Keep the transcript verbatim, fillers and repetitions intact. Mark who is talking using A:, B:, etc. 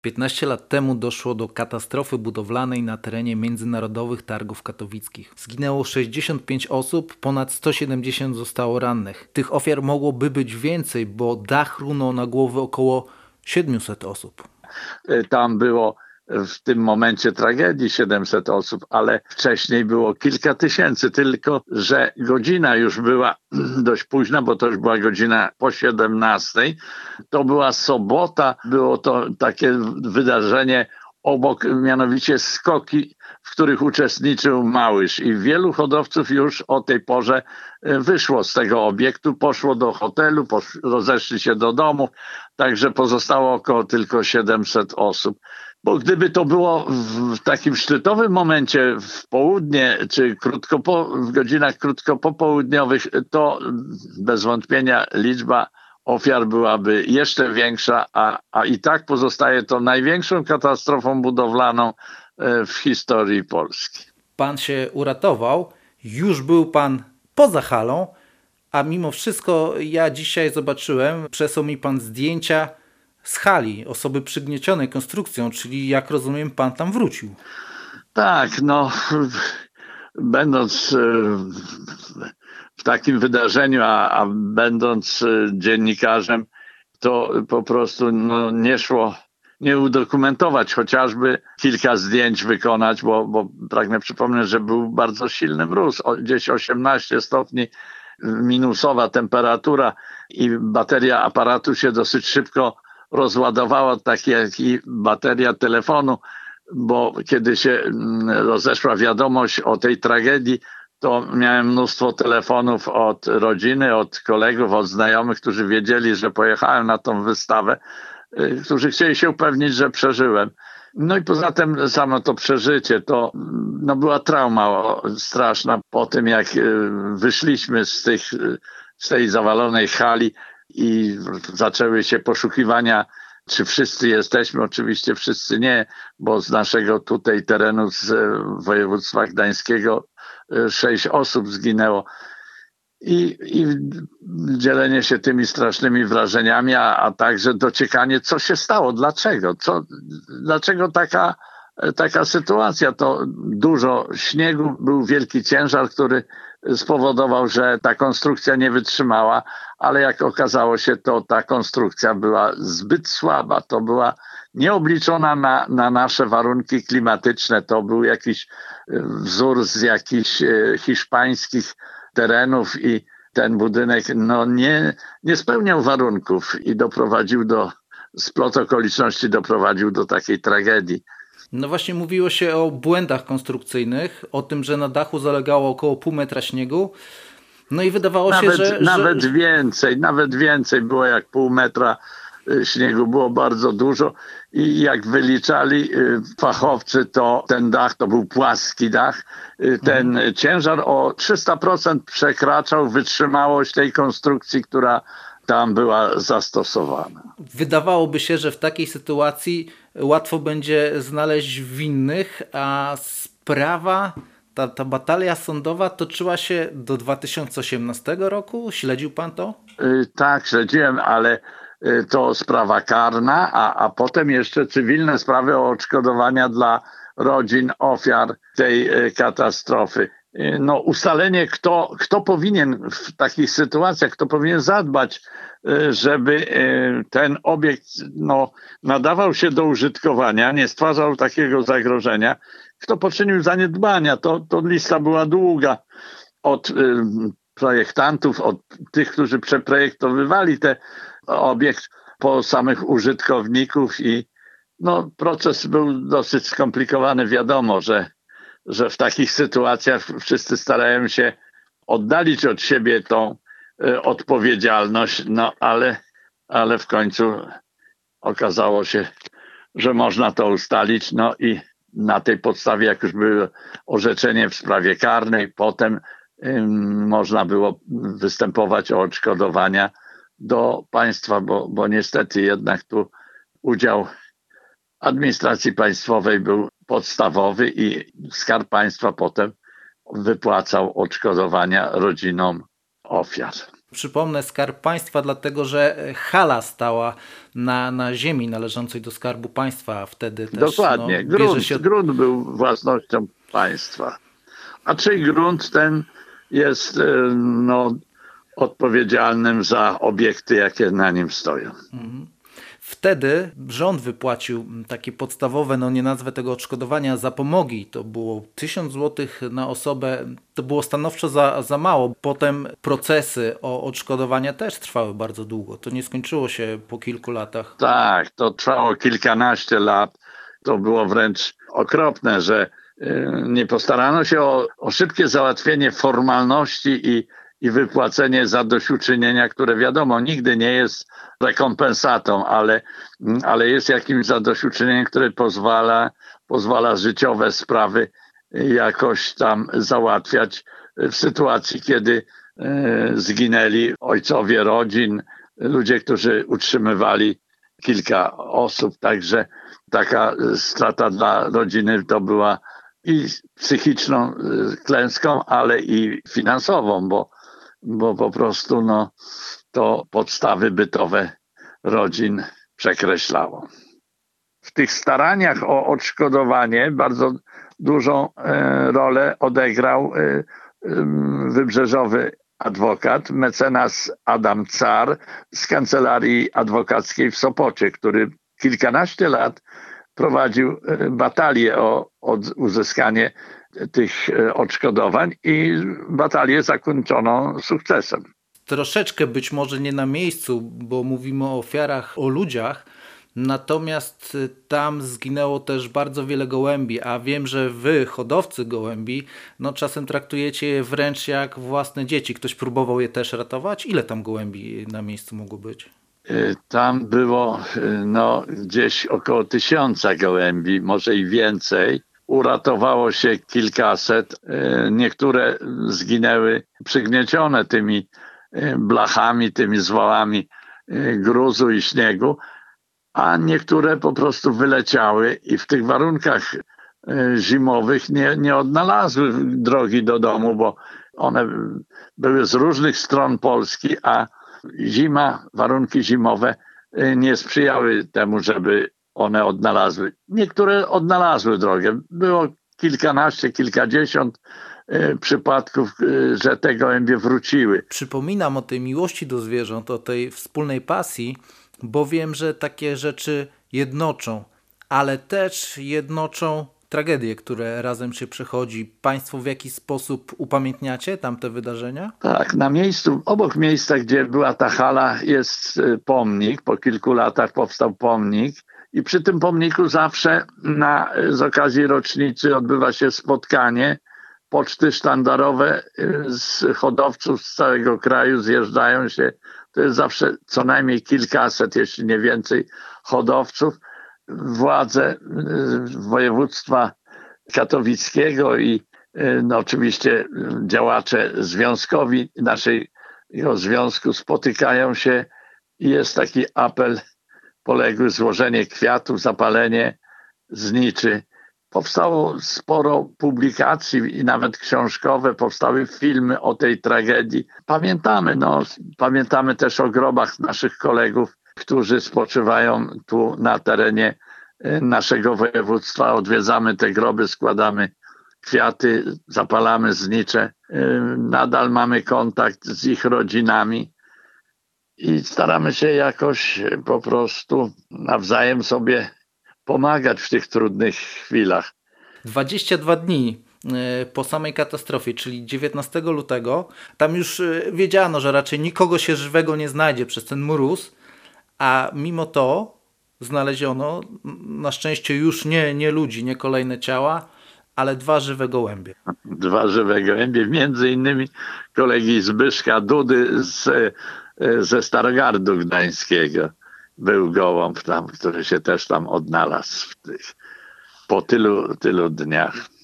A: piętnaście lat temu doszło do katastrofy budowlanej na terenie Międzynarodowych Targów Katowickich. Zginęło sześćdziesiąt pięć osób, ponad sto siedemdziesiąt zostało rannych. Tych ofiar mogłoby być więcej, bo dach runął na głowy około siedemset osób.
B: Tam było w tym momencie tragedii siedemset osób, ale wcześniej było kilka tysięcy, tylko że godzina już była dość późna, bo to już była godzina po siedemnastej. To była sobota, było to takie wydarzenie obok, mianowicie skoki, w których uczestniczył Małysz i wielu hodowców już o tej porze wyszło z tego obiektu, poszło do hotelu, posz, rozeszli się do domu, także pozostało około tylko siedemset osób. Bo gdyby to było w takim szczytowym momencie w południe, czy krótko po, w godzinach krótko popołudniowych, to bez wątpienia liczba ofiar byłaby jeszcze większa, a, a i tak pozostaje to największą katastrofą budowlaną w historii Polski.
A: Pan się uratował, już był pan poza halą, a mimo wszystko ja dzisiaj zobaczyłem, przesłał mi pan zdjęcia z hali, osoby przygniecionej konstrukcją, czyli jak rozumiem pan tam wrócił.
B: Tak, no będąc w takim wydarzeniu, a, a będąc dziennikarzem, to po prostu no, nie szło nie udokumentować, chociażby kilka zdjęć wykonać, bo, bo pragnę przypomnieć, że był bardzo silny mróz, gdzieś osiemnaście stopni minusowa temperatura i bateria aparatu się dosyć szybko rozładowała, tak jak i bateria telefonu, bo kiedy się rozeszła wiadomość o tej tragedii, to miałem mnóstwo telefonów od rodziny, od kolegów, od znajomych, którzy wiedzieli, że pojechałem na tą wystawę, którzy chcieli się upewnić, że przeżyłem. No i poza tym samo to przeżycie, to no była trauma straszna po tym, jak wyszliśmy z, tych, z tej zawalonej hali i zaczęły się poszukiwania, czy wszyscy jesteśmy. Oczywiście wszyscy nie, bo z naszego tutaj terenu z województwa gdańskiego sześć osób zginęło. I, i dzielenie się tymi strasznymi wrażeniami, a, a także dociekanie, co się stało, dlaczego, co, dlaczego taka, taka sytuacja. To dużo śniegu, był wielki ciężar, który spowodował, że ta konstrukcja nie wytrzymała, ale jak okazało się, to ta konstrukcja była zbyt słaba, to była nieobliczona na, na nasze warunki klimatyczne, to był jakiś wzór z jakichś hiszpańskich terenów i ten budynek no nie, nie spełniał warunków i doprowadził do, splot okoliczności doprowadził do takiej tragedii.
A: No właśnie mówiło się o błędach konstrukcyjnych, o tym, że na dachu zalegało około pół metra śniegu. No i wydawało
B: nawet,
A: się, że...
B: Nawet
A: że...
B: więcej, nawet więcej było jak pół metra śniegu, było bardzo dużo i jak wyliczali fachowcy, to ten dach to był płaski dach. Ten mhm. ciężar o trzysta procent przekraczał wytrzymałość tej konstrukcji, która tam była zastosowana.
A: Wydawałoby się, że w takiej sytuacji łatwo będzie znaleźć winnych, a sprawa, ta, ta batalia sądowa toczyła się do dwa tysiące osiemnastego roku. Śledził pan to?
B: Yy, tak, śledziłem, ale to sprawa karna, a, a potem jeszcze cywilne sprawy o odszkodowania dla rodzin ofiar tej katastrofy. No, ustalenie, kto, kto powinien w takich sytuacjach, kto powinien zadbać, żeby ten obiekt no, nadawał się do użytkowania, nie stwarzał takiego zagrożenia. Kto poczynił zaniedbania, to, to lista była długa od projektantów, od tych, którzy przeprojektowywali te obiekt, po samych użytkowników i no, proces był dosyć skomplikowany. Wiadomo, że, że w takich sytuacjach wszyscy starają się oddalić od siebie tą y, odpowiedzialność, no ale, ale w końcu okazało się, że można to ustalić, no i na tej podstawie, jak już było orzeczenie w sprawie karnej, potem y, można było występować o odszkodowania do państwa, bo, bo niestety jednak tu udział administracji państwowej był podstawowy i Skarb Państwa potem wypłacał odszkodowania rodzinom ofiar.
A: Przypomnę, Skarb Państwa, dlatego że hala stała na, na ziemi należącej do Skarbu Państwa, a wtedy też
B: Dokładnie,
A: no, bierze
B: grunt,
A: się...
B: grunt był własnością państwa. A czyj grunt ten jest no, odpowiedzialnym za obiekty, jakie na nim stoją.
A: Mhm. Wtedy rząd wypłacił takie podstawowe, no nie nazwę tego odszkodowania, zapomogi. To było tysiąc złotych na osobę. To było stanowczo za, za mało. Potem procesy o odszkodowania też trwały bardzo długo. To nie skończyło się po kilku latach.
B: Tak, to trwało kilkanaście lat. To było wręcz okropne, że nie postarano się o, o szybkie załatwienie formalności i, i wypłacenie zadośćuczynienia, które wiadomo nigdy nie jest rekompensatą, ale, ale jest jakimś zadośćuczynieniem, które pozwala, pozwala życiowe sprawy jakoś tam załatwiać w sytuacji, kiedy e, zginęli ojcowie rodzin, ludzie, którzy utrzymywali kilka osób. Także taka strata dla rodziny to była i psychiczną klęską, ale i finansową, bo, bo po prostu no, to podstawy bytowe rodzin przekreślało. W tych staraniach o odszkodowanie bardzo dużą e, rolę odegrał e, e, wybrzeżowy adwokat, mecenas Adam Car z kancelarii adwokackiej w Sopocie, który kilkanaście lat prowadził batalię o, o uzyskanie tych odszkodowań i batalię zakończono sukcesem.
A: Troszeczkę być może nie na miejscu, bo mówimy o ofiarach, o ludziach, natomiast tam zginęło też bardzo wiele gołębi, a wiem, że wy, hodowcy gołębi, no czasem traktujecie je wręcz jak własne dzieci. Ktoś próbował je też ratować? Ile tam gołębi na miejscu mogło być?
B: Tam było no, gdzieś około tysiąca gołębi, może i więcej. Uratowało się kilkaset. Niektóre zginęły przygniecione tymi blachami, tymi zwałami gruzu i śniegu, a niektóre po prostu wyleciały i w tych warunkach zimowych nie, nie odnalazły drogi do domu, bo one były z różnych stron Polski, a zima, warunki zimowe nie sprzyjały temu, żeby one odnalazły. Niektóre odnalazły drogę. Było kilkanaście, kilkadziesiąt przypadków, że te gołębie wróciły.
A: Przypominam o tej miłości do zwierząt, o tej wspólnej pasji, bo wiem, że takie rzeczy jednoczą, ale też jednoczą tragedie, które razem się przechodzi. Państwo w jakiś sposób upamiętniacie tamte wydarzenia?
B: Tak, na miejscu, obok miejsca, gdzie była ta hala, jest pomnik. Po kilku latach powstał pomnik i przy tym pomniku zawsze na, z okazji rocznicy odbywa się spotkanie. Poczty sztandarowe z hodowców z całego kraju zjeżdżają się. To jest zawsze co najmniej kilkaset, jeśli nie więcej, hodowców. Władze województwa katowickiego i no, oczywiście działacze związkowi naszego związku spotykają się i jest taki apel poległy, złożenie kwiatów, zapalenie zniczy. Powstało sporo publikacji i nawet książkowe, powstały filmy o tej tragedii. Pamiętamy, no, pamiętamy też o grobach naszych kolegów, którzy spoczywają tu na terenie naszego województwa. Odwiedzamy te groby, składamy kwiaty, zapalamy znicze. Nadal mamy kontakt z ich rodzinami i staramy się jakoś po prostu nawzajem sobie pomagać w tych trudnych chwilach.
A: dwadzieścia dwa dni po samej katastrofie, czyli dziewiętnastego lutego, tam już wiedziano, że raczej nikogo się żywego nie znajdzie przez ten mróz, a mimo to znaleziono na szczęście już nie, nie ludzi, nie kolejne ciała, ale dwa żywe gołębie.
B: Dwa żywe gołębie, między innymi kolegi Zbyszka Dudy z, ze Starogardu Gdańskiego. Był gołąb tam, który się też tam odnalazł w tych, po tylu, tylu dniach.